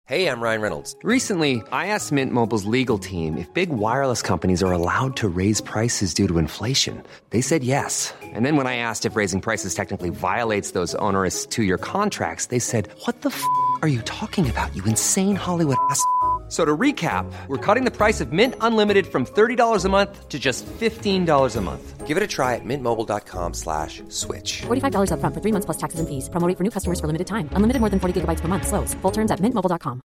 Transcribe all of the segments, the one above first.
Hey, I'm Ryan Reynolds. Recently, I asked Mint Mobile's legal team if big wireless companies are allowed to raise prices due to inflation. They said yes. And then when I asked if raising prices technically violates those onerous two-year contracts, they said, "What the f*** are you talking about, you insane Hollywood ass?" So to recap, we're cutting the price of Mint Unlimited from $30 a month to just $15 a month. Give it a try at mintmobile.com/switch. $45 up front for 3 months plus taxes and fees. Promo rate for new customers for limited time. Unlimited more than 40 gigabytes per month. Slows full terms at mintmobile.com.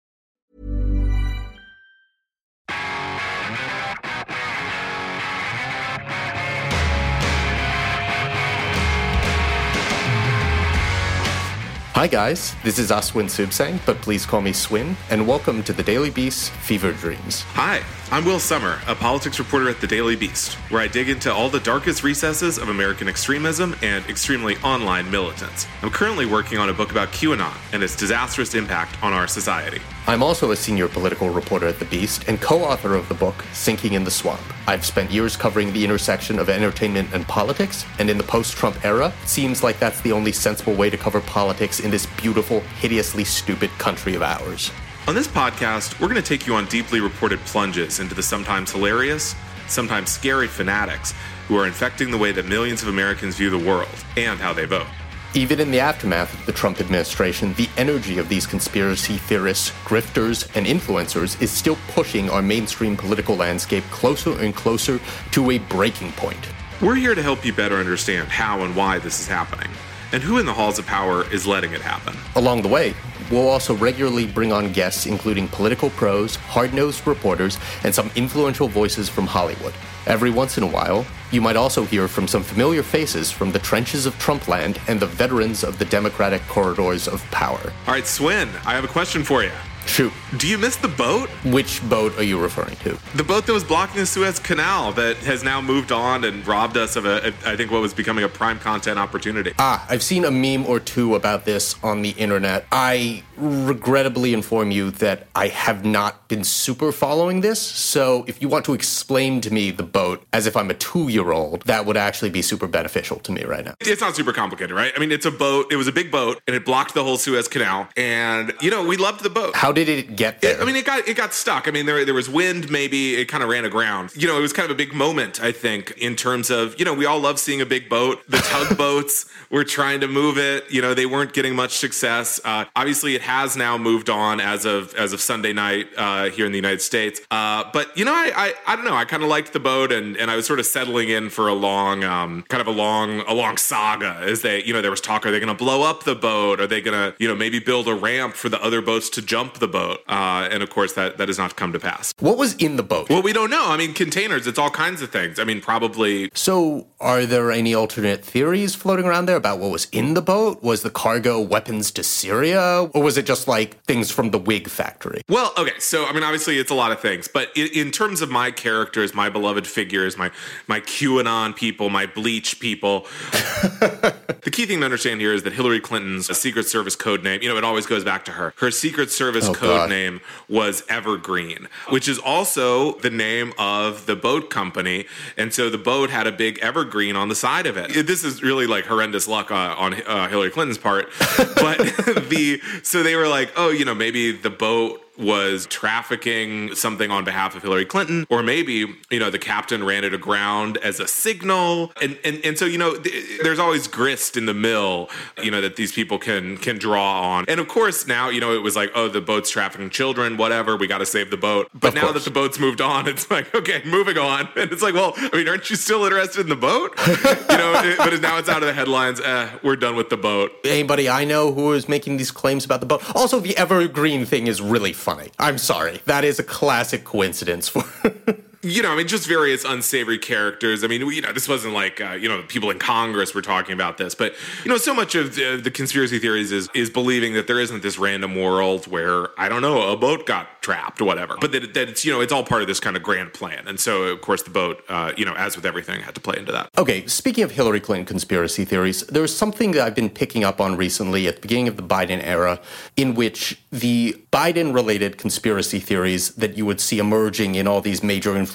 Hi guys, this is Aswin Subsang, but please call me Swin, and welcome to the Daily Beast Fever Dreams. Hi, I'm Will Sommer, a politics reporter at the Daily Beast, where I dig into all the darkest recesses of American extremism and extremely online militants. I'm currently working on a book about QAnon and its disastrous impact on our society. I'm also a senior political reporter at the Beast and co-author of the book Sinking in the Swamp. I've spent years covering the intersection of entertainment and politics, and in the post-Trump era, it seems like that's the only sensible way to cover politics in this beautiful, hideously stupid country of ours. On this podcast, we're going to take you on deeply reported plunges into the sometimes hilarious, sometimes scary fanatics who are infecting the way that millions of Americans view the world and how they vote. Even in the aftermath of the Trump administration, the energy of these conspiracy theorists, grifters, and influencers is still pushing our mainstream political landscape closer and closer to a breaking point. We're here to help you better understand how and why this is happening, and who in the halls of power is letting it happen. Along the way, we'll also regularly bring on guests including political pros, hard-nosed reporters, and some influential voices from Hollywood. Every once in a while, you might also hear from some familiar faces from the trenches of Trumpland and the veterans of the Democratic corridors of power. All right, Swin, I have a question for you. Shoot. Do you miss the boat? Which boat are you referring to? The boat that was blocking the Suez Canal that has now moved on and robbed us of I think what was becoming a prime content opportunity. I've seen a meme or two about this on the internet. I regrettably inform you that I have not been super following this, so if you want to explain to me the boat as if I'm a 2-year-old, that would actually be super beneficial to me right now. It's not super complicated, right? I mean, it's a boat. It was a big boat, and it blocked the whole Suez Canal, and, we loved the boat. How did it get there? It got stuck. I mean, there was wind, maybe. It kind of ran aground. It was kind of a big moment, I think, in terms of, we all love seeing a big boat. The tugboats were trying to move it. They weren't getting much success. Obviously, it has now moved on as of Sunday night here in the United States. But, I don't know. I kind of liked the boat, and I was sort of settling in for a long saga as there was talk, are they going to blow up the boat? Are they going to, maybe build a ramp for the other boats to jump the boat? And of course, that has not come to pass. What was in the boat? Well, we don't know. I mean, containers, it's all kinds of things. I mean, probably. So, are there any alternate theories floating around there about what was in the boat? Was the cargo weapons to Syria? Or was it just like things from the wig factory? Well, okay. So, I mean, obviously, it's a lot of things. But in terms of my characters, my beloved figures, my QAnon people, my Bleach people, the key thing to understand here is that Hillary Clinton's Secret Service code name, it always goes back to her. Her Secret Service code name was Evergreen, which is also the name of the boat company. And so the boat had a big evergreen on the side of it. This is really like horrendous luck on Hillary Clinton's part. But so they were like, maybe the boat was trafficking something on behalf of Hillary Clinton, or maybe, the captain ran it aground as a signal. And so, there's always grist in the mill, that these people can draw on. And of course, now, it was like, the boat's trafficking children, whatever, we got to save the boat. But now that the boat's moved on, it's like, okay, moving on. And it's like, well, aren't you still interested in the boat? But now it's out of the headlines. We're done with the boat. Anybody I know who is making these claims about the boat? Also, the evergreen thing is really funny. I'm sorry. That is a classic coincidence for... just various unsavory characters. This wasn't like, people in Congress were talking about this, but, so much of the conspiracy theories is believing that there isn't this random world where, I don't know, a boat got trapped or whatever, but that it's, it's all part of this kind of grand plan. And so, of course, the boat, as with everything, had to play into that. Okay, speaking of Hillary Clinton conspiracy theories, there's something that I've been picking up on recently at the beginning of the Biden era, in which the Biden-related conspiracy theories that you would see emerging in all these major influencers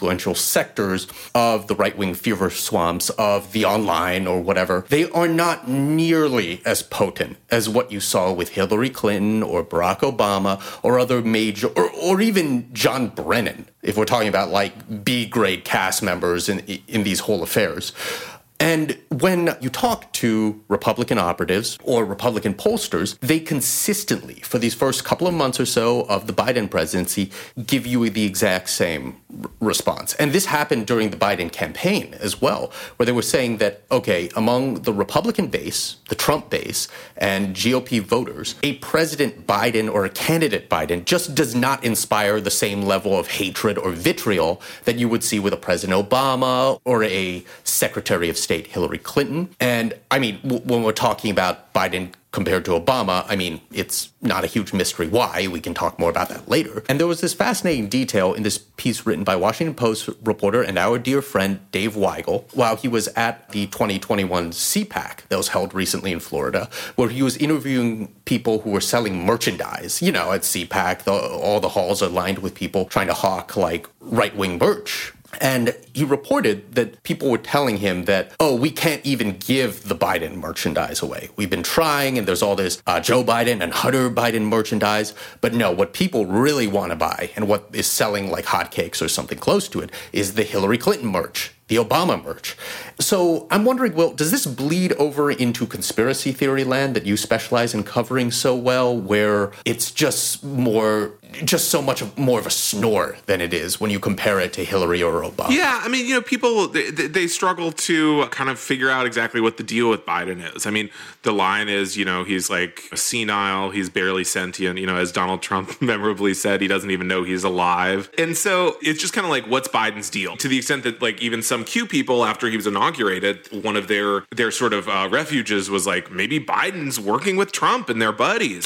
influential sectors of the right-wing fever swamps of the online or whatever, they are not nearly as potent as what you saw with Hillary Clinton or Barack Obama or other major, or even John Brennan, if we're talking about like B-grade cast members in these whole affairs. And when you talk to Republican operatives or Republican pollsters, they consistently, for these first couple of months or so of the Biden presidency, give you the exact same response. And this happened during the Biden campaign as well, where they were saying that, okay, among the Republican base, the Trump base, and GOP voters, a President Biden or a candidate Biden just does not inspire the same level of hatred or vitriol that you would see with a President Obama or a Secretary of State Hillary Clinton. And I mean, when we're talking about Biden compared to Obama, I mean, it's not a huge mystery why. We can talk more about that later. And there was this fascinating detail in this piece written by Washington Post reporter and our dear friend Dave Weigel while he was at the 2021 CPAC that was held recently in Florida, where he was interviewing people who were selling merchandise. You know, at CPAC, all the halls are lined with people trying to hawk like right-wing merch. And he reported that people were telling him that, oh, we can't even give the Biden merchandise away. We've been trying, and there's all this Joe Biden and Hunter Biden merchandise. But no, what people really want to buy and what is selling like hotcakes or something close to it is the Hillary Clinton merch, the Obama merch. So I'm wondering, Will, does this bleed over into conspiracy theory land that you specialize in covering so well, where it's just so much more of a snore than it is when you compare it to Hillary or Obama? Yeah, I mean, people, they struggle to kind of figure out exactly what the deal with Biden is. I mean, the line is, he's like senile, he's barely sentient, as Donald Trump memorably said, he doesn't even know he's alive. And so it's just kind of like, what's Biden's deal? To the extent that like even some Q people, after he was inaugurated, one of their sort of refuges was like, maybe Biden's working with Trump and their buddies.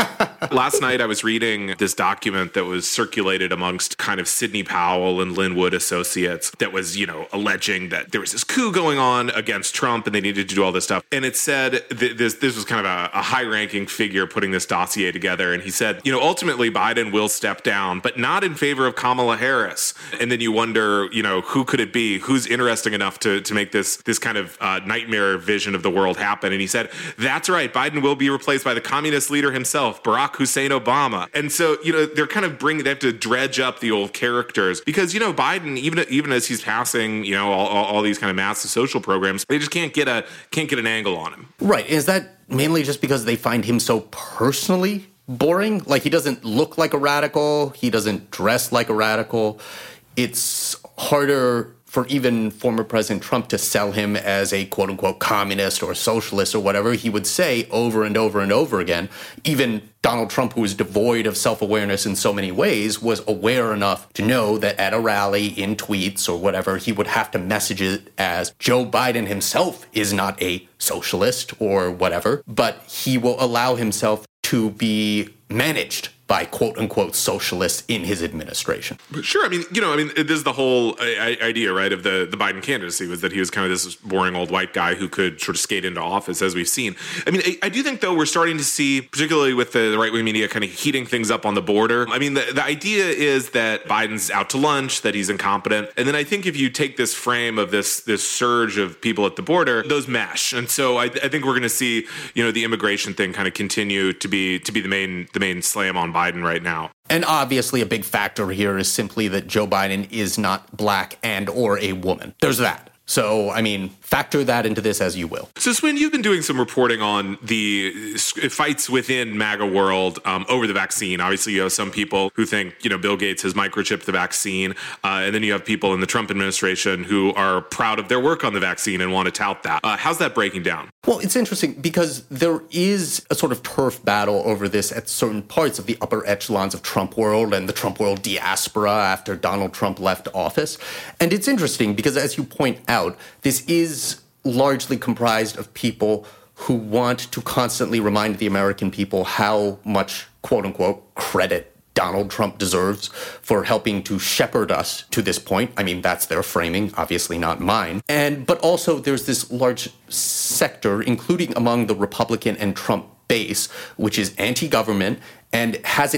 Last night I was reading this document that was circulated amongst kind of Sidney Powell and Linwood associates that was, alleging that there was this coup going on against Trump and they needed to do all this stuff. And it said this was kind of a high-ranking figure putting this dossier together. And he said, ultimately Biden will step down, but not in favor of Kamala Harris. And then you wonder, who could it be? Who's interesting enough to make this kind of nightmare vision of the world happen? And he said, that's right, Biden will be replaced by the communist leader himself, Barack Hussein Obama. And so, they're kind of they have to dredge up the old characters because, Biden, even as he's passing, all these kind of massive social programs, they just can't get an angle on him. Right. Is that mainly just because they find him so personally boring? Like, he doesn't look like a radical. He doesn't dress like a radical. It's harder for even former President Trump to sell him as a quote-unquote communist or socialist or whatever he would say over and over and over again. Even Donald Trump, who is devoid of self-awareness in so many ways, was aware enough to know that at a rally, in tweets or whatever, he would have to message it as Joe Biden himself is not a socialist or whatever, but he will allow himself to be managed by quote-unquote socialists in his administration. Sure. I mean, this is the whole idea, right, of the Biden candidacy, was that he was kind of this boring old white guy who could sort of skate into office, as we've seen. I mean, I do think, though, we're starting to see, particularly with the right-wing media kind of heating things up on the border. I mean, the idea is that Biden's out to lunch, that he's incompetent. And then I think if you take this frame of this surge of people at the border, those mesh. And so I think we're going to see, the immigration thing kind of continue to be the main slam on Biden right now. And obviously a big factor here is simply that Joe Biden is not black and or a woman. There's that. So, I mean, factor that into this as you will. So, Swin, you've been doing some reporting on the fights within MAGA world over the vaccine. Obviously, you have some people who think, Bill Gates has microchipped the vaccine. And then you have people in the Trump administration who are proud of their work on the vaccine and want to tout that. How's that breaking down? Well, it's interesting because there is a sort of turf battle over this at certain parts of the upper echelons of Trump world and the Trump world diaspora after Donald Trump left office. And it's interesting because, as you point out, this is largely comprised of people who want to constantly remind the American people how much, quote-unquote, credit Donald Trump deserves for helping to shepherd us to this point. I mean, that's their framing, obviously not mine. But also there's this large sector, including among the Republican and Trump base, which is anti-government and has it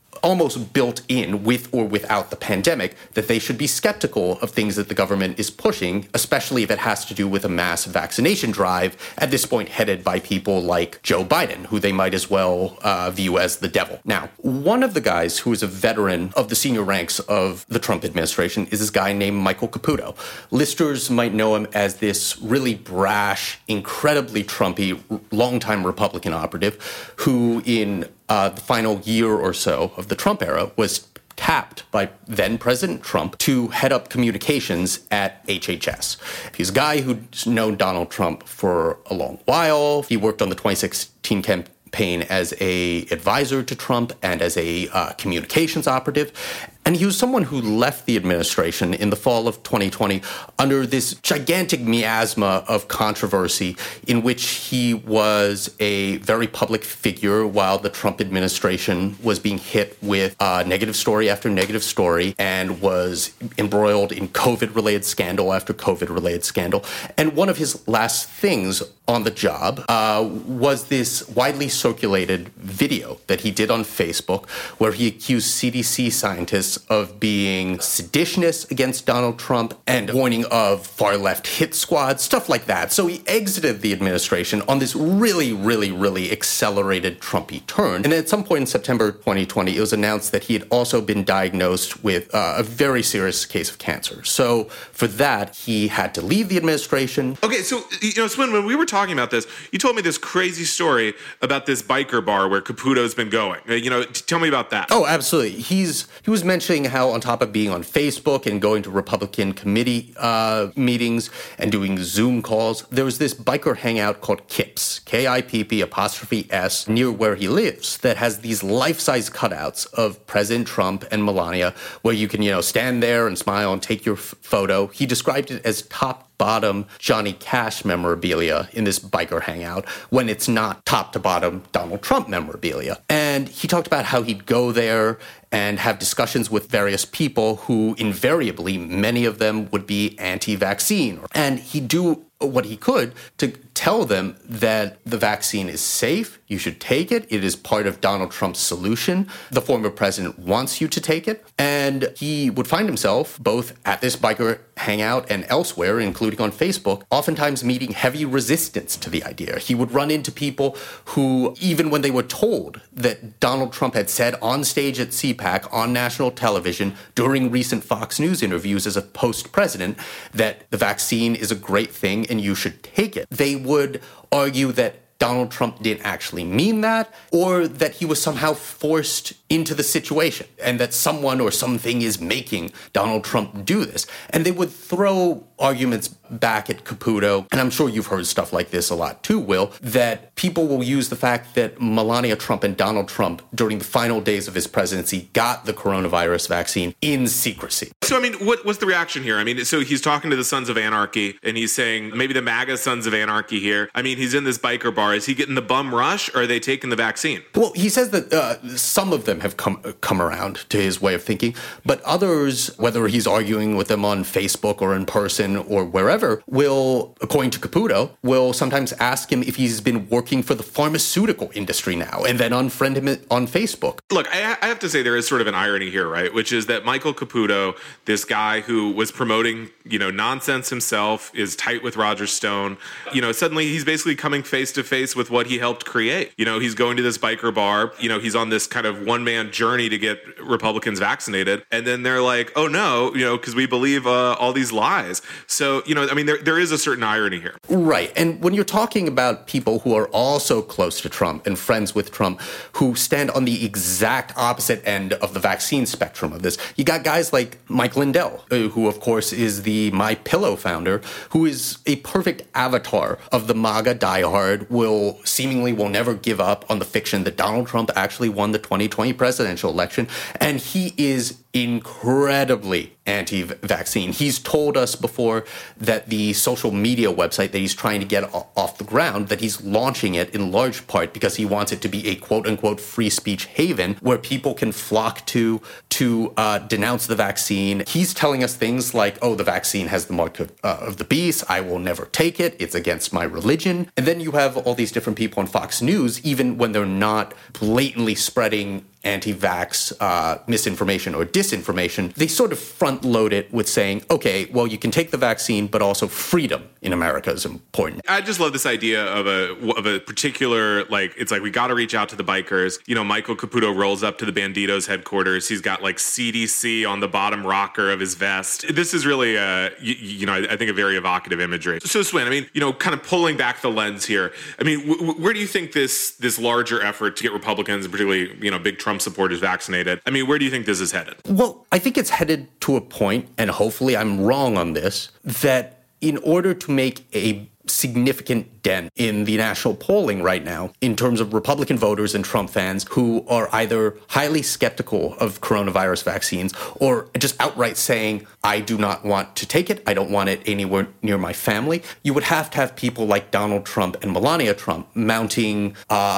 almost built in, with or without the pandemic, that they should be skeptical of things that the government is pushing, especially if it has to do with a mass vaccination drive, at this point headed by people like Joe Biden, who they might as well view as the devil. Now, one of the guys who is a veteran of the senior ranks of the Trump administration is this guy named Michael Caputo. Listeners might know him as this really brash, incredibly Trumpy, longtime Republican operative who in the final year or so of the Trump era was tapped by then President Trump to head up communications at HHS. He's a guy who's known Donald Trump for a long while. He worked on the 2016 campaign as a advisor to Trump and as a communications operative. And he was someone who left the administration in the fall of 2020 under this gigantic miasma of controversy in which he was a very public figure while the Trump administration was being hit with negative story after negative story and was embroiled in COVID-related scandal after COVID-related scandal. And one of his last things on the job was this widely circulated video that he did on Facebook where he accused CDC scientists of being seditionists against Donald Trump and warning of far-left hit squads, stuff like that. So he exited the administration on this really, really, really accelerated Trumpy turn. And at some point in September 2020, it was announced that he had also been diagnosed with a very serious case of cancer. So for that, he had to leave the administration. Okay, so, Swin, when we were talking about this, you told me this crazy story about this biker bar where Caputo's been going. Tell me about that. Oh, absolutely. He was mentioning how on top of being on Facebook and going to Republican committee meetings and doing Zoom calls, there was this biker hangout called KIPS, KIPP''S, near where he lives, that has these life-size cutouts of President Trump and Melania where you can, stand there and smile and take your photo. He described it as top-bottom Johnny Cash memorabilia in this biker hangout when it's not top-to-bottom Donald Trump memorabilia. And he talked about how he'd go there and have discussions with various people who invariably, many of them would be anti-vaccine. And he'd do what he could to tell them that the vaccine is safe, you should take it, it is part of Donald Trump's solution, the former president wants you to take it. And he would find himself, both at this biker hangout and elsewhere, including on Facebook, oftentimes meeting heavy resistance to the idea. He would run into people who, even when they were told that Donald Trump had said on stage at CPAC, on national television, during recent Fox News interviews as a post-president, that the vaccine is a great thing and you should take it, they would argue that Donald Trump didn't actually mean that, or that he was somehow forced into the situation and that someone or something is making Donald Trump do this. And they would throw arguments back at Caputo, and I'm sure you've heard stuff like this a lot too, Will, that people will use the fact that Melania Trump and Donald Trump, during the final days of his presidency, got the coronavirus vaccine in secrecy. So, what's the reaction here? So he's talking to the Sons of Anarchy, and he's saying maybe the MAGA Sons of Anarchy here. He's in this biker bar. Is he getting the bum rush, or are they taking the vaccine? Well, he says that some of them have come around to his way of thinking, but others, whether he's arguing with them on Facebook or in person or wherever, will, according to Caputo, will sometimes ask him if he's been working for the pharmaceutical industry now, and then unfriend him on Facebook. Look, I have to say there is sort of an irony here, right? Which is that Michael Caputo, this guy who was promoting, nonsense himself, is tight with Roger Stone, suddenly he's basically coming face to face with what he helped create. He's going to this biker bar, he's on this kind of one-man journey to get Republicans vaccinated, and then they're like, oh no, because we believe all these lies. So, there is a certain irony here. Right. And when you're talking about people who are also close to Trump and friends with Trump, who stand on the exact opposite end of the vaccine spectrum of this, you got guys like Mike Lindell, who of course is the MyPillow founder, who is a perfect avatar of the MAGA diehard, will never give up on the fiction that Donald Trump actually won the 2020 presidential election. And he is incredibly anti-vaccine. He's told us before that the social media website that he's trying to get off the ground, that he's launching it in large part because he wants it to be a quote-unquote free speech haven where people can flock to denounce the vaccine. He's telling us things like, oh, the vaccine has the mark of the beast, I will never take it, it's against my religion. And then you have all these different people on Fox News, even when they're not blatantly spreading anti-vax misinformation or disinformation, they sort of front load it with saying, okay, well, you can take the vaccine, but also freedom in America is important. I just love this idea of a particular, like, it's like we got to reach out to the bikers. You know, Michael Caputo rolls up to the Banditos headquarters. He's got like CDC on the bottom rocker of his vest. This is really, I think a very evocative imagery. So Swin, I mean, kind of pulling back the lens here. I mean, where do you think this larger effort to get Republicans, and particularly, big Trump supporters vaccinated, I mean, where do you think this is headed? Well, I think it's headed to a point, and hopefully I'm wrong on this, that in order to make a significant dent in the national polling right now in terms of Republican voters and Trump fans who are either highly skeptical of coronavirus vaccines or just outright saying, I do not want to take it, I don't want it anywhere near my family, you would have to have people like Donald Trump and Melania Trump mounting,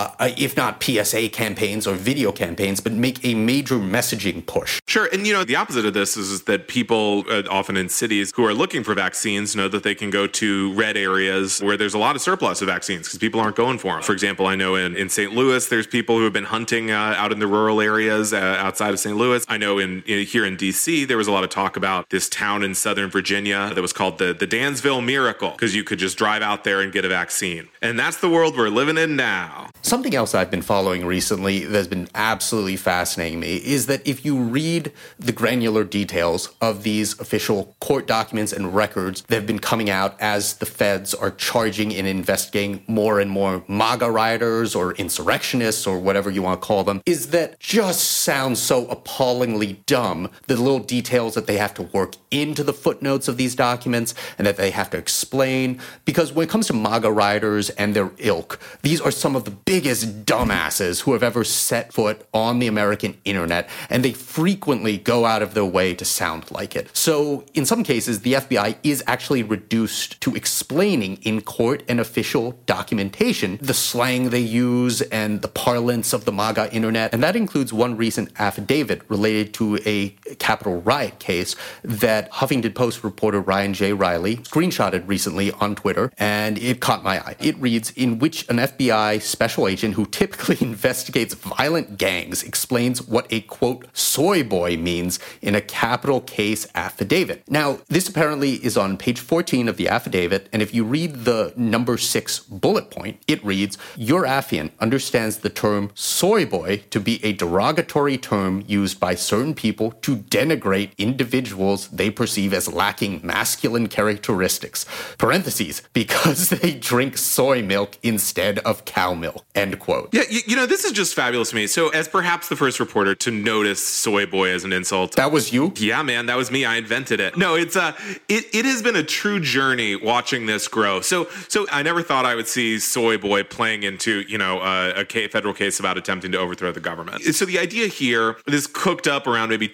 if not PSA campaigns or video campaigns, but make a major messaging push. Sure. And, the opposite of this is that people often in cities who are looking for vaccines know that they can go to red areas where there's a lot of surplus of vaccines because people aren't going for them. For example, I know in St. Louis, there's people who have been hunting out in the rural areas outside of St. Louis. I know here in D.C., there was a lot of talk about this town in Southern Virginia that was called the Dansville Miracle because you could just drive out there and get a vaccine. And that's the world we're living in now. Something else I've been following recently that's been absolutely fascinating me is that if you read the granular details of these official court documents and records that have been coming out as the feds are charging and investigating more and more MAGA rioters or insurrectionists or whatever you want to call them, is that just sounds so appallingly dumb, the little details that they have to work into the footnotes of these documents and that they have to explain. Because when it comes to MAGA rioters and their ilk, these are some of the biggest dumbasses who have ever set foot on the American internet, and they frequently go out of their way to sound like it. So in some cases, the FBI is actually reduced to explaining in court and official documentation the slang they use and the parlance of the MAGA internet. And that includes one recent affidavit related to a Capitol riot case that Huffington Post reporter Ryan J. Riley screenshotted recently on Twitter, and it caught my eye. It reads, in which an FBI special agent who typically investigates violent gangs explains what a, quote, soy boy means in a capital case affidavit. Now, this apparently is on page 14 of the affidavit, and if you read the number 6 bullet point, it reads, your affiant understands the term soy boy to be a derogatory term used by certain people to denigrate individuals they perceive as lacking masculine characteristics, parentheses, because they drink soy milk instead of cow milk, end quote. Yeah, this is just fabulous to me. So as perhaps the first reporter to notice soy boy as an insult. That was you? Yeah, man, that was me. I invented it. No, it has been a true journey watching this grow. So I never thought I would see soy boy playing into, a federal case about attempting to overthrow the government. So the idea here, this cooked up around maybe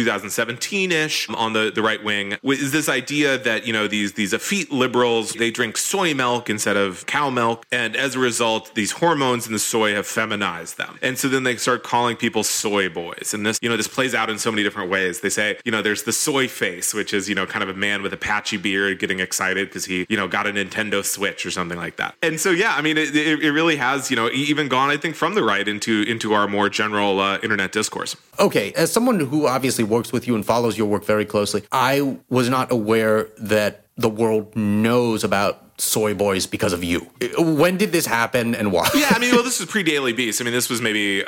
2017-ish on the right wing, is this idea that, these effete liberals, they drink soy milk instead of cow milk. And as a result, these hormones in the soy have feminized them. And so then they start calling people soy boys. And this, this plays out in so many different ways. They say, there's the soy face, which is, kind of a man with a patchy beard getting excited because he, got a Nintendo Switch or something like that. And so, yeah, I mean, it really has, even gone, I think, from the right into our more general internet discourse. Okay, as someone who obviously works with you and follows your work very closely, I was not aware that the world knows about soy boys because of you. When did this happen and why? Yeah, I mean, well, this was pre-Daily Beast. I mean, this was maybe,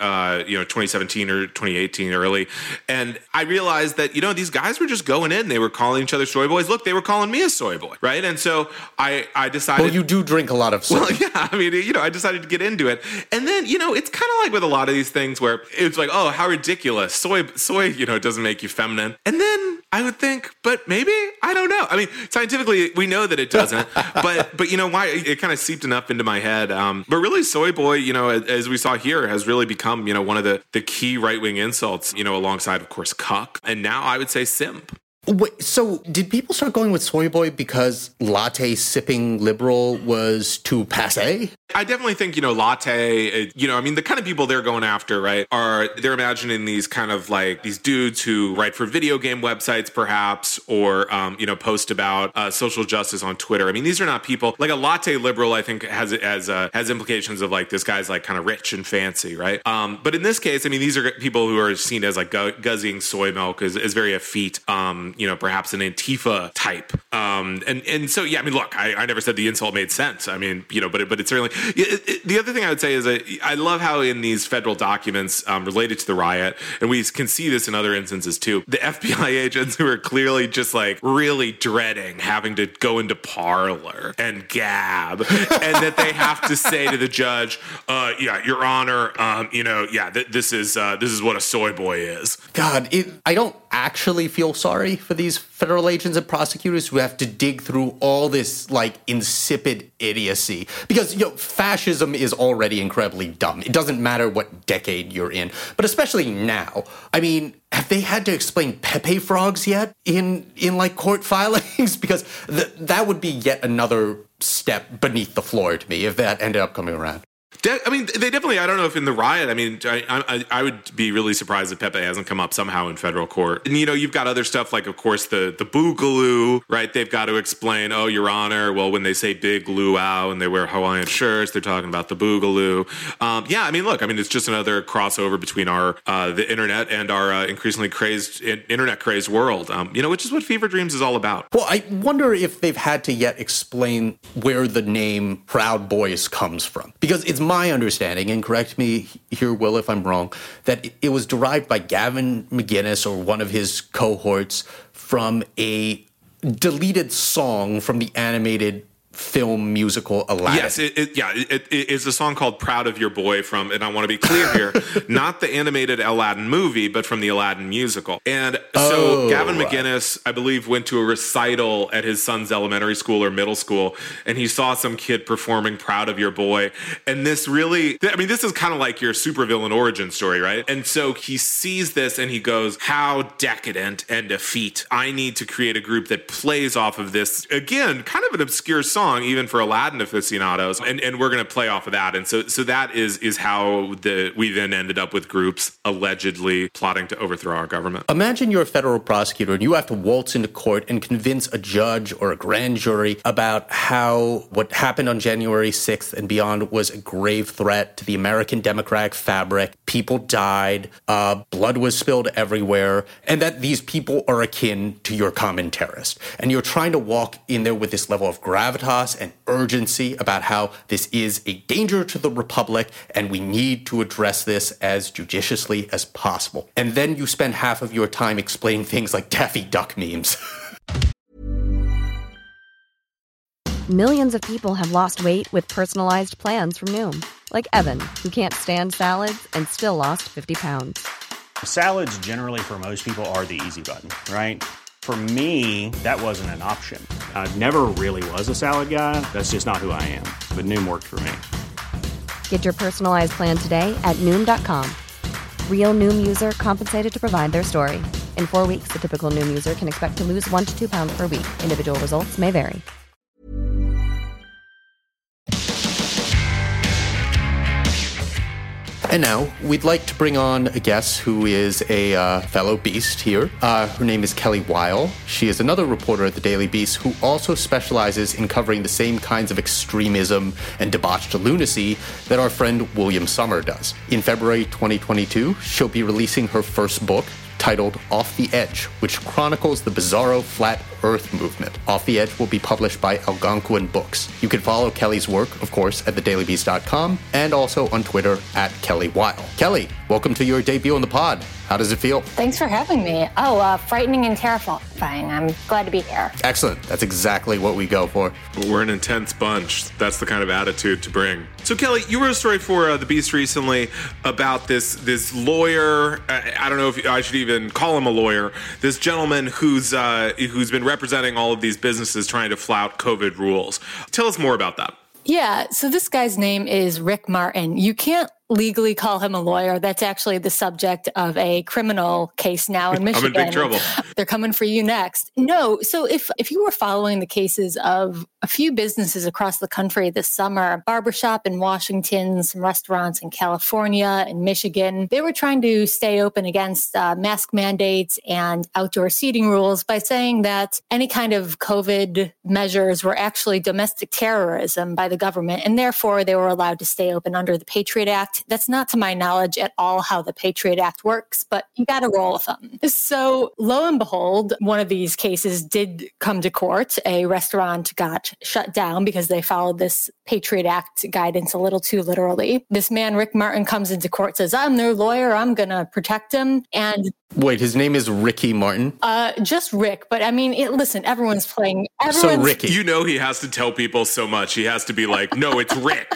2017 or 2018 early. And I realized that, these guys were just going in. They were calling each other soy boys. Look, they were calling me a soy boy, right? And so I decided... Well, you do drink a lot of soy. Well, yeah, I mean, I decided to get into it. And then, it's kind of like with a lot of these things where it's like, oh, how ridiculous. Soy, doesn't make you feminine. And then I would think, but maybe, I don't know. I mean, scientifically, we know that it doesn't, but why it kind of seeped enough into my head. But really, soy boy, as we saw here, has really become, one of the key right-wing insults, alongside, of course, cuck. And now I would say simp. Wait, so did people start going with soy boy because latte sipping liberal was too passé? I definitely think, latte, the kind of people they're going after, right, they're imagining these kind of like these dudes who write for video game websites, perhaps, or, post about social justice on Twitter. I mean, these are not people like a latte liberal, I think, has implications of like this guy's like kind of rich and fancy, right? But in this case, I mean, these are people who are seen as like guzzing soy milk is very effete, perhaps an Antifa type. And so, yeah, I mean, look, I never said the insult made sense. I mean, but it's certainly, the other thing I would say is I love how in these federal documents related to the riot, and we can see this in other instances too, the FBI agents who are clearly just like really dreading having to go into Parler and gab, and that they have to say to the judge, Your Honor, this is what a soy boy is. God, I don't actually feel sorry for these federal agents and prosecutors who have to dig through all this like insipid idiocy, because fascism is already incredibly dumb. It doesn't matter what decade you're in, but especially now. I mean, have they had to explain Pepe frogs yet in like court filings? Because that would be yet another step beneath the floor to me if that ended up coming around. I mean, they definitely, I don't know if in the riot, I mean, I would be really surprised if Pepe hasn't come up somehow in federal court. And, you've got other stuff like, of course, the boogaloo, right? They've got to explain, oh, Your Honor, well, when they say big luau and they wear Hawaiian shirts, they're talking about the boogaloo. Yeah, I mean, look, it's just another crossover between the internet and our increasingly internet-crazed world, which is what Fever Dreams is all about. Well, I wonder if they've had to yet explain where the name Proud Boys comes from. Because it's my understanding, and correct me here, Will, if I'm wrong, that it was derived by Gavin McInnes or one of his cohorts from a deleted song from the animated film musical Aladdin. Yes, it's a song called Proud of Your Boy from, and I want to be clear here, not the animated Aladdin movie, but from the Aladdin musical. And so Gavin McInnes, I believe, went to a recital at his son's elementary school or middle school, and he saw some kid performing Proud of Your Boy. And this really, this is kind of like your supervillain origin story, right? And so he sees this and he goes, how decadent and effete. I need to create a group that plays off of this, again, kind of an obscure song, even for Aladdin aficionados, and we're going to play off of that. And so that is how we then ended up with groups allegedly plotting to overthrow our government. Imagine you're a federal prosecutor and you have to waltz into court and convince a judge or a grand jury about how what happened on January 6th and beyond was a grave threat to the American democratic fabric. People died, blood was spilled everywhere, and that these people are akin to your common terrorist. And you're trying to walk in there with this level of gravitas and urgency about how this is a danger to the republic and we need to address this as judiciously as possible. And then you spend half of your time explaining things like Daffy Duck memes. Millions of people have lost weight with personalized plans from Noom. Like Evan, who can't stand salads and still lost 50 pounds. Salads generally for most people are the easy button, right? For me, that wasn't an option. I never really was a salad guy. That's just not who I am. But Noom worked for me. Get your personalized plan today at Noom.com. Real Noom user compensated to provide their story. In 4 weeks, the typical Noom user can expect to lose 1 to 2 pounds per week. Individual results may vary. And now, we'd like to bring on a guest who is a fellow Beast here. Her name is Kelly Weil. She is another reporter at the Daily Beast who also specializes in covering the same kinds of extremism and debauched lunacy that our friend William Sommer does. In February 2022, she'll be releasing her first book, titled Off the Edge, which chronicles the bizarro flat Earth movement. Off the Edge will be published by Algonquin Books. You can follow Kelly's work, of course, at thedailybeast.com and also on Twitter at Kelly Weil. Kelly, welcome to your debut on the pod. How does it feel? Thanks for having me. Frightening and terrifying. I'm glad to be here. Excellent. That's exactly what we go for. We're an intense bunch. That's the kind of attitude to bring. So, Kelly, you wrote a story for The Beast recently about this lawyer. I don't know if I should even call him a lawyer. This gentleman who's been representing all of these businesses trying to flout COVID rules. Tell us more about that. Yeah, so this guy's name is Rick Martin. You can't legally call him a lawyer. That's actually the subject of a criminal case now in Michigan. I'm in big trouble. They're coming for you next. No. So if you were following the cases of a few businesses across the country this summer, barbershop in Washington, some restaurants in California and Michigan, they were trying to stay open against mask mandates and outdoor seating rules by saying that any kind of COVID measures were actually domestic terrorism by the government, and therefore they were allowed to stay open under the Patriot Act. That's not, to my knowledge, at all how the Patriot Act works, but you got to roll with them. So lo and behold, one of these cases did come to court. A restaurant got shut down because they followed this Patriot Act guidance a little too literally. This man, Rick Martin, comes into court, says, I'm their lawyer, I'm going to protect him. And wait, his name is Ricky Martin? Just Rick. But I mean, listen, everyone's playing. So Ricky. You know he has to tell people so much. He has to be like, no, it's Rick.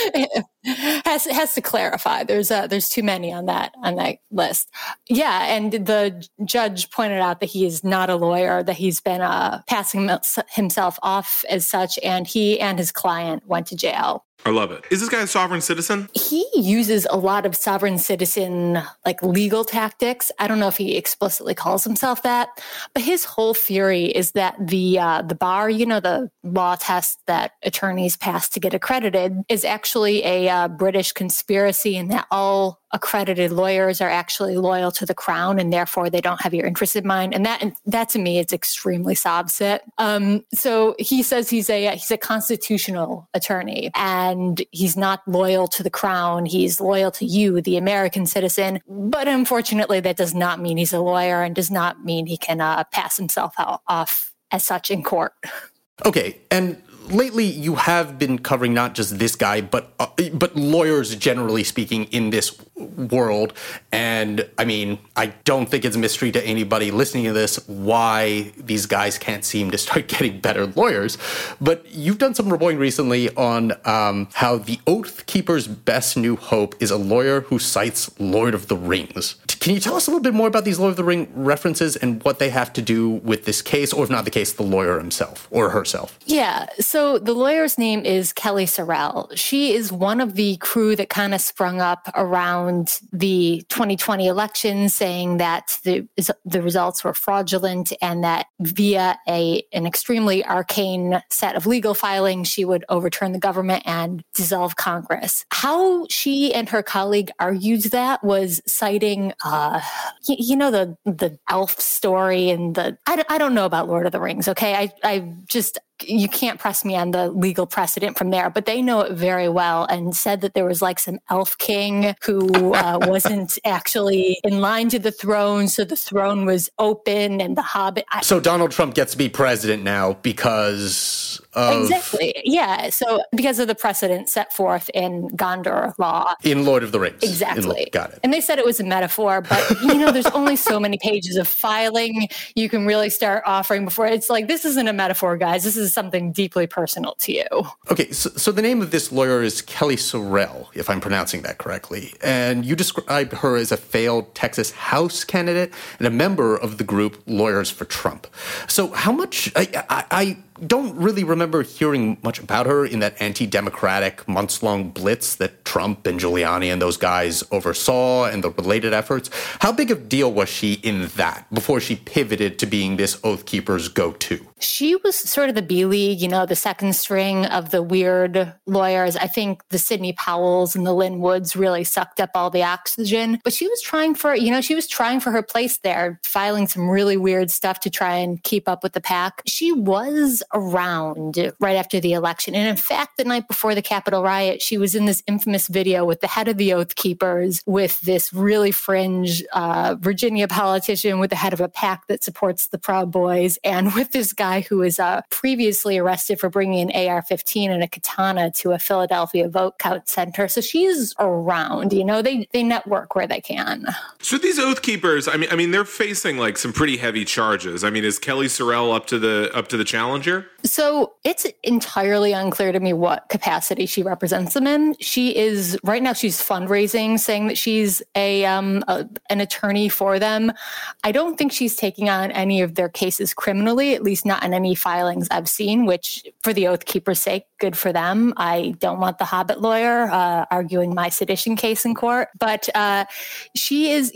has to clarify. There's too many on that list. Yeah, and the judge pointed out that he is not a lawyer, that he's been passing himself off as such, and he and his client went to jail. I love it. Is this guy a sovereign citizen? He uses a lot of sovereign citizen legal tactics. I don't know if he explicitly calls himself that, but his whole theory is that the bar, the law test that attorneys pass to get accredited, is actually a British conspiracy, and that all accredited lawyers are actually loyal to the crown, and therefore they don't have your interest in mind. And that to me is extremely sobsit. So he says he's a constitutional attorney, and he's not loyal to the crown. He's loyal to you, the American citizen. But unfortunately, that does not mean he's a lawyer, and does not mean he can pass himself off as such in court. Okay, and lately you have been covering not just this guy, but lawyers generally speaking in this world. And I mean, I don't think it's a mystery to anybody listening to this why these guys can't seem to start getting better lawyers. But you've done some reporting recently on how the Oath Keeper's best new hope is a lawyer who cites Lord of the Rings. Can you tell us a little bit more about these Lord of the Ring references and what they have to do with this case, or if not the case, the lawyer himself or herself? Yeah, so the lawyer's name is Kelly Sorrell. She is one of the crew that kind of sprung up around the 2020 election, saying that the results were fraudulent, and that via an extremely arcane set of legal filings, she would overturn the government and dissolve Congress. How she and her colleague argued that was citing, the elf story and I don't know about Lord of the Rings. Okay, you can't press me on the legal precedent from there, but they know it very well, and said that there was some elf king who wasn't actually in line to the throne, so the throne was open, and the Hobbit. So Donald Trump gets to be president now because of... Exactly, yeah. So because of the precedent set forth in Gondor law. In Lord of the Rings. Exactly. Got it. And they said it was a metaphor, but there's only so many pages of filing you can really start offering before it's this isn't a metaphor, guys. This is something deeply personal to you. Okay, so the name of this lawyer is Kelly Sorrell, if I'm pronouncing that correctly. And you described her as a failed Texas House candidate and a member of the group Lawyers for Trump. So how much... I don't really remember hearing much about her in that anti-democratic months-long blitz that Trump and Giuliani and those guys oversaw and the related efforts. How big of a deal was she in that before she pivoted to being this Oath Keeper's go-to? She was sort of the B-League, the second string of the weird lawyers. I think the Sidney Powells and the Lynn Woods really sucked up all the oxygen. But she was trying for her place there, filing some really weird stuff to try and keep up with the pack. She was around right after the election. And in fact, the night before the Capitol riot, she was in this infamous video with the head of the Oath Keepers, with this really fringe Virginia politician, with the head of a PAC that supports the Proud Boys, and with this guy who was previously arrested for bringing an AR-15 and a katana to a Philadelphia vote count center. So she's around, they network where they can. So these Oath Keepers, I mean, they're facing some pretty heavy charges. I mean, is Kelly Sorrell up to the challenge here? here? So it's entirely unclear to me what capacity she represents them in. Right now she's fundraising, saying that she's an attorney for them. I don't think she's taking on any of their cases criminally, at least not in any filings I've seen, which for the Oath Keeper's sake, good for them. I don't want the Hobbit lawyer arguing my sedition case in court. But she's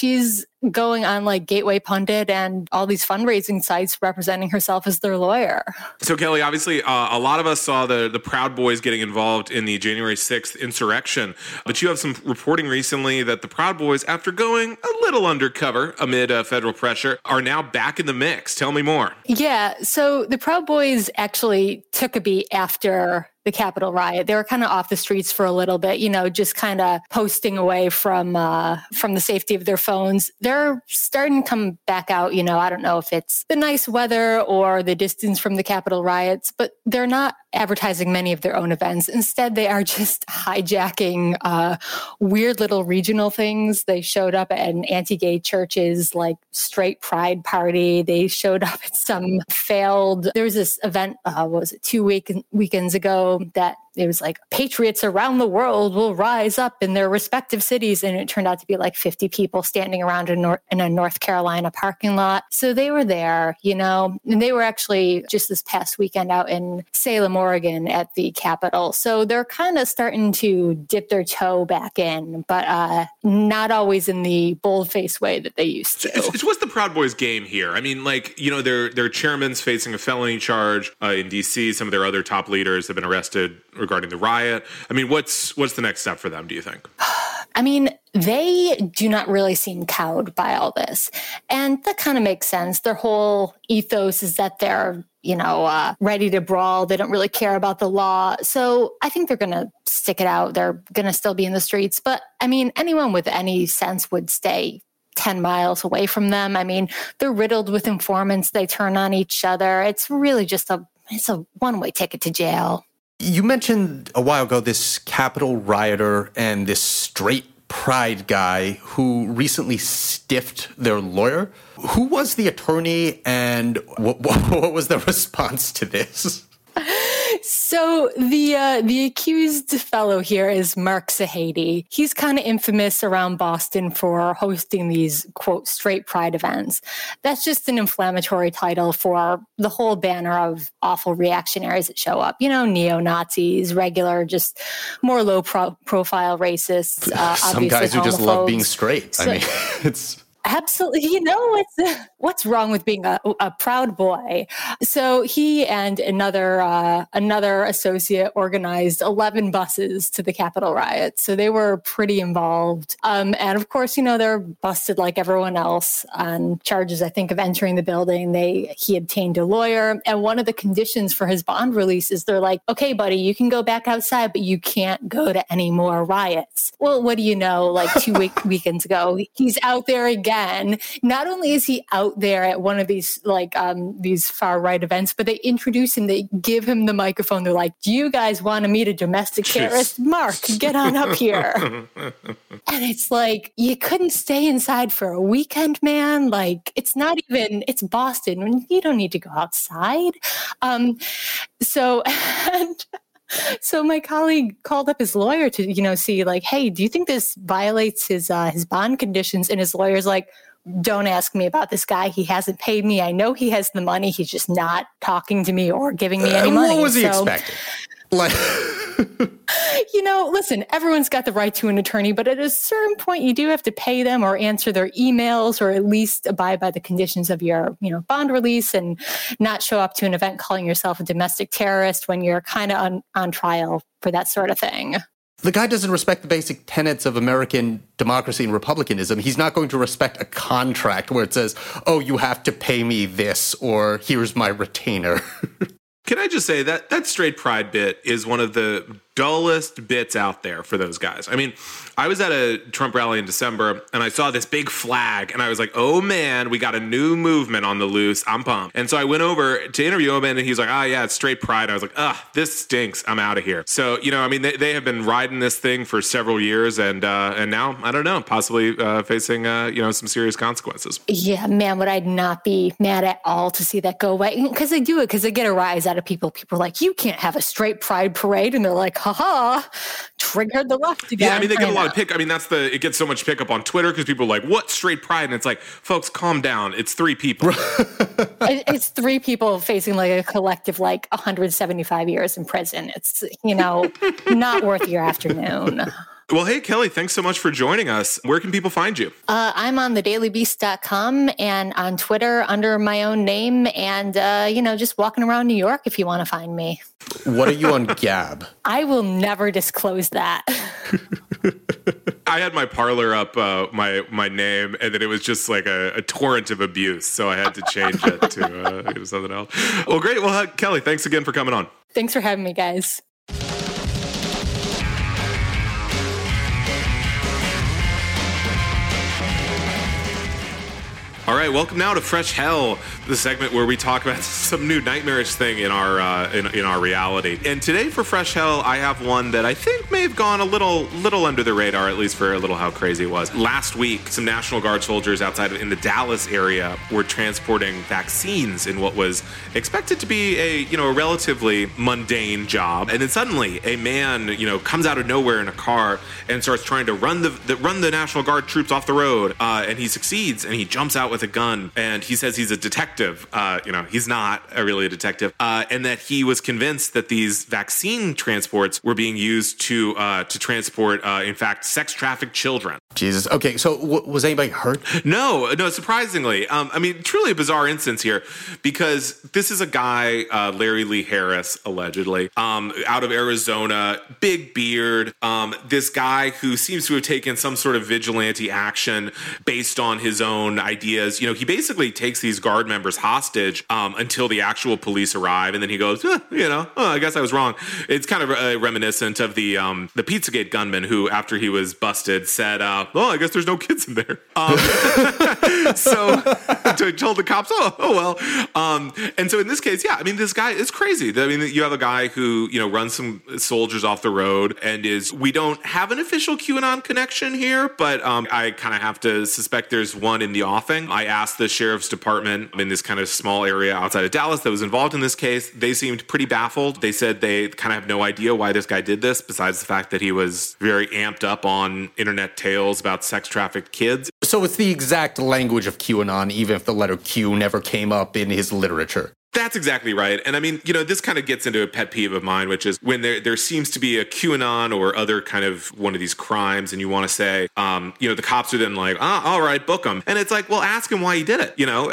going on like Gateway Pundit and all these fundraising sites representing herself as their lawyer. So, Kelly, obviously, a lot of us saw the Proud Boys getting involved in the January 6th insurrection. But you have some reporting recently that the Proud Boys, after going a little undercover amid federal pressure, are now back in the mix. Tell me more. Yeah, so the Proud Boys actually took a beat after the Capitol riot. They were kind of off the streets for a little bit, just kind of posting away from the safety of their phones. They're starting to come back out. I don't know if it's the nice weather or the distance from the Capitol riots, but they're not advertising many of their own events. Instead, they are just hijacking weird little regional things. They showed up at an anti-gay church's like straight pride party. They showed up at some there was this event, 2 weekends ago, that it was like patriots around the world will rise up in their respective cities. And it turned out to be like 50 people standing around in a North Carolina parking lot. So they were there, and they were actually just this past weekend out in Salem, Oregon at the Capitol. So they're kind of starting to dip their toe back in, but not always in the bold-faced way that they used to. So what's the Proud Boys game here? I mean, their chairman's facing a felony charge in D.C. Some of their other top leaders have been arrested regarding the riot. I mean, what's the next step for them, do you think? I mean, they do not really seem cowed by all this. And that kind of makes sense. Their whole ethos is that they're, ready to brawl. They don't really care about the law. So I think they're going to stick it out. They're going to still be in the streets. But I mean, anyone with any sense would stay 10 miles away from them. I mean, they're riddled with informants. They turn on each other. It's really just it's a one-way ticket to jail. You mentioned a while ago this Capitol rioter and this straight pride guy who recently stiffed their lawyer. Who was the attorney and what was the response to this? So the accused fellow here is Mark Sahady. He's kind of infamous around Boston for hosting these, quote, straight pride events. That's just an inflammatory title for the whole banner of awful reactionaries that show up. Neo-Nazis, regular, just more low-profile racists. Some guys who just love being straight. So, it's... Absolutely. What's wrong with being a proud boy? So he and another associate organized 11 buses to the Capitol riot. So they were pretty involved. And of course, they're busted like everyone else on charges, I think, of entering the building. He obtained a lawyer. And one of the conditions for his bond release is they're like, okay, buddy, you can go back outside, but you can't go to any more riots. Well, what do you know? Like 2 weekends ago, he's out there again. Not only is he out there at one of these these far right events, but they introduce him, they give him the microphone. They're like, do you guys want to meet a domestic terrorist? Mark, get on up here. And it's like, you couldn't stay inside for a weekend, man. Like, it's Boston. You don't need to go outside. So my colleague called up his lawyer to, see like, hey, do you think this violates his bond conditions? And his lawyer's like, don't ask me about this guy. He hasn't paid me. I know he has the money. He's just not talking to me or giving me any money. What was he expecting? Listen, everyone's got the right to an attorney, but at a certain point, you do have to pay them or answer their emails or at least abide by the conditions of your, bond release and not show up to an event calling yourself a domestic terrorist when you're kind of on trial for that sort of thing. The guy doesn't respect the basic tenets of American democracy and republicanism. He's not going to respect a contract where it says, oh, you have to pay me this or here's my retainer. Can I just say that straight pride bit is one of the dullest bits out there for those guys. I mean, I was at a Trump rally in December and I saw this big flag and I was like, oh man, we got a new movement on the loose. I'm pumped. And so I went over to interview him and he's like, oh yeah, it's straight pride. I was like, this stinks. I'm out of here. So, I mean, they have been riding this thing for several years and now, I don't know, possibly facing, some serious consequences. Yeah, man, would I not be mad at all to see that go away? Because they do it, because they get a rise out of people. People are like, you can't have a straight pride parade. And they're like, haha, triggered the left again. Yeah, I mean, they get a lot of pick. I mean, it gets so much pickup on Twitter because people are like, what straight pride? And it's like, folks, calm down. It's 3 people. It's 3 people facing like a collective, 175 years in prison. It's, not worth your afternoon. Well, hey, Kelly, thanks so much for joining us. Where can people find you? I'm on thedailybeast.com and on Twitter under my own name and, just walking around New York if you want to find me. What are you on Gab? I will never disclose that. I had my Parler up, my name, and then it was just like a torrent of abuse, so I had to change it to something else. Well, great. Well, Kelly, thanks again for coming on. Thanks for having me, guys. All right, welcome now to Fresh Hell, the segment where we talk about some new nightmarish thing in our in our reality. And today for Fresh Hell, I have one that I think may have gone a little under the radar, at least for a little how crazy it was. Last week, some National Guard soldiers in the Dallas area were transporting vaccines in what was expected to be a relatively mundane job. And then suddenly, a man comes out of nowhere in a car and starts trying to run the National Guard troops off the road. And he succeeds, and he jumps out with a gun, and he says he's a detective. He's not really a detective, and that he was convinced that these vaccine transports were being used to transport, in fact, sex-trafficked children. Jesus. Okay, so was anybody hurt? No, surprisingly. Truly a bizarre instance here, because this is a guy, Larry Lee Harris, allegedly, out of Arizona, big beard, this guy who seems to have taken some sort of vigilante action based on his own ideas. He basically takes these Guard members hostage until the actual police arrive, and then he goes, I guess I was wrong. It's kind of reminiscent of the Pizzagate gunman who, after he was busted, said, I guess there's no kids in there. So told the cops, well. And so in this case, this guy is crazy. You have a guy who, runs some soldiers off the road and we don't have an official QAnon connection here, but I kind of have to suspect there's one in the offing. I asked the sheriff's department in this kind of small area outside of Dallas that was involved in this case. They seemed pretty baffled. They said they kind of have no idea why this guy did this, besides the fact that he was very amped up on internet tales about sex-trafficked kids. So it's the exact language of QAnon, even if the letter Q never came up in his literature. That's exactly right. And this kind of gets into a pet peeve of mine, which is when there seems to be a QAnon or other kind of one of these crimes, and you want to say, the cops are then like, all right, book him. And it's like, well, ask him why he did it,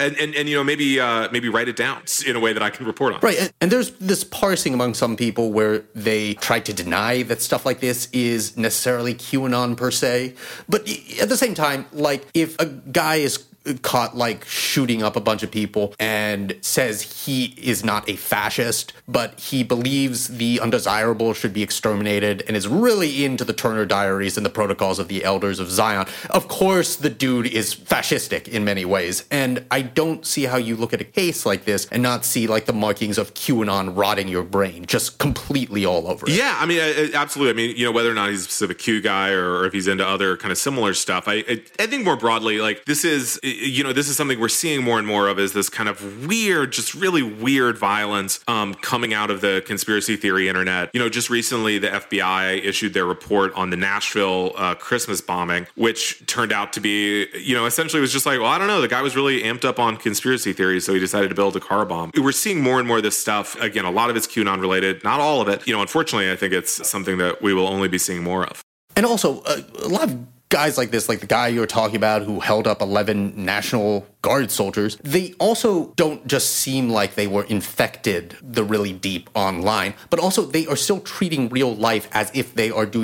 and maybe write it down in a way that I can report on. Right. And there's this parsing among some people where they try to deny that stuff like this is necessarily QAnon per se. But at the same time, if a guy is caught shooting up a bunch of people and says he is not a fascist, but he believes the undesirable should be exterminated and is really into the Turner Diaries and the Protocols of the Elders of Zion. Of course, the dude is fascistic in many ways. And I don't see how you look at a case like this and not see the markings of QAnon rotting your brain just completely all over it. Yeah, absolutely. Whether or not he's a specific Q guy or if he's into other kind of similar stuff, I think more broadly, this is something we're seeing more and more of, is this kind of weird, just really weird violence coming out of the conspiracy theory internet. Just recently, the FBI issued their report on the Nashville Christmas bombing, which turned out to be, essentially was just like, well, I don't know, the guy was really amped up on conspiracy theories, so he decided to build a car bomb. We're seeing more and more of this stuff. Again, a lot of it's QAnon related, not all of it. Unfortunately, I think it's something that we will only be seeing more of. And also, a lot of guys like this, like the guy you were talking about who held up 11 National Guard soldiers, they also don't just seem like they were infected the really deep online, but also they are still treating real life as if they are doing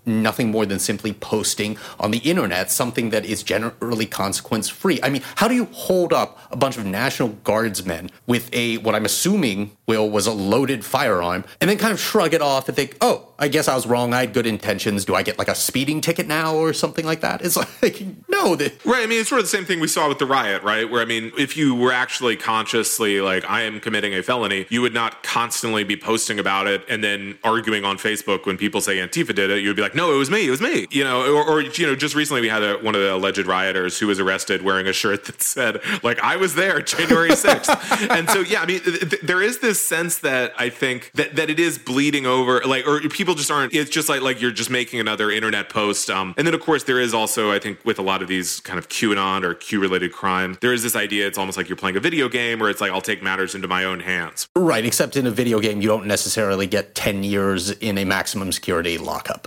nothing more than simply posting on the internet something that is generally consequence-free. I mean, how do you hold up a bunch of National Guardsmen with what I'm assuming, Will, was a loaded firearm, and then kind of shrug it off and think, oh, I guess I was wrong, I had good intentions, do I get like a speeding ticket now or something like that? It's like, no. Right, I mean, it's sort of the same thing we saw with the riot, right? Where, I mean, if you were actually consciously like, I am committing a felony, you would not constantly be posting about it and then arguing on Facebook when people say Antifa did it. You would be like, no, it was me, you know, or you know, just recently we had one of the alleged rioters who was arrested wearing a shirt that said, like, I was there January 6th. And so, yeah, I mean, there is this sense that I think that it is bleeding over, like, or people just aren't, it's just like you're just making another internet post. And then, of course, there is also, I think, with a lot of these kind of QAnon or Q-related crime, there is this idea, it's almost like you're playing a video game where it's like, I'll take matters into my own hands. Right, except in a video game, you don't necessarily get 10 years in a maximum security lockup.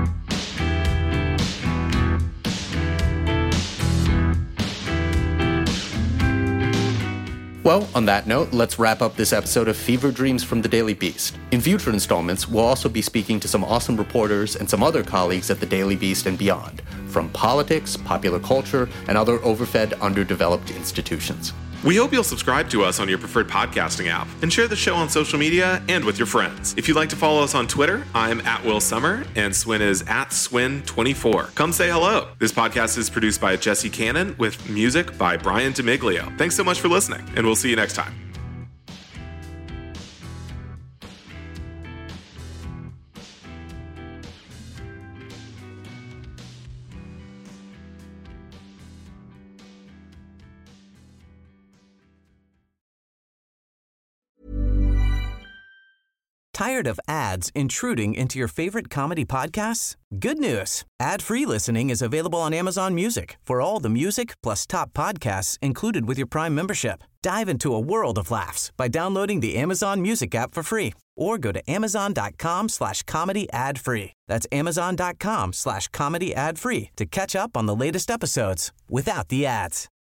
Well, on that note, let's wrap up this episode of Fever Dreams from the Daily Beast. In future installments, we'll also be speaking to some awesome reporters and some other colleagues at the Daily Beast and beyond, from politics, popular culture, and other overfed, underdeveloped institutions. We hope you'll subscribe to us on your preferred podcasting app and share the show on social media and with your friends. If you'd like to follow us on Twitter, I'm @WillSummer and Swin is @Swin24. Come say hello. This podcast is produced by Jesse Cannon with music by Brian DeMiglio. Thanks so much for listening, and we'll see you next time. Tired of ads intruding into your favorite comedy podcasts? Good news. Ad-free listening is available on Amazon Music for all the music plus top podcasts included with your Prime membership. Dive into a world of laughs by downloading the Amazon Music app for free or go to amazon.com/comedy ad-free. That's amazon.com/comedy ad-free to catch up on the latest episodes without the ads.